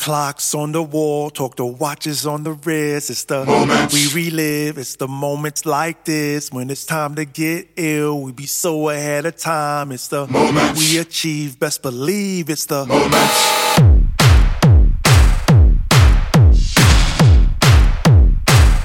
clocks on the wall, talk to watches on the wrist. It's the moments we relive. It's the moments like this when it's time to get ill. We be so ahead of time. It's the moments we achieve. Best believe it's the moments.